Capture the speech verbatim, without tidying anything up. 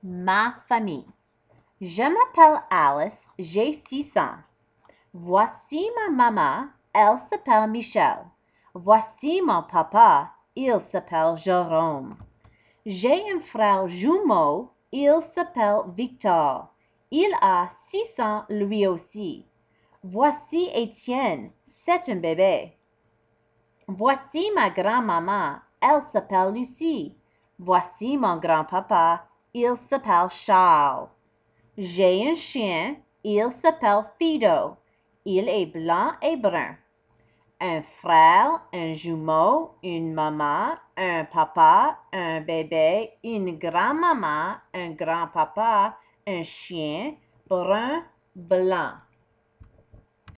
Ma famille. Je m'appelle Alice, j'ai six ans. Voici ma maman, elle s'appelle Michel. Voici mon papa, il s'appelle Jérôme. J'ai un frère jumeau, il s'appelle Victor. Il a six ans lui aussi. Voici Étienne, c'est un bébé. Voici ma grand-maman, elle s'appelle Lucie. Voici mon grand-papa, il s'appelle Charles. J'ai un chien, il s'appelle Fido. Il est blanc et brun. Un frère, un jumeau, une maman, un papa, un bébé, une grand-maman, un grand-papa, un chien brun, blanc.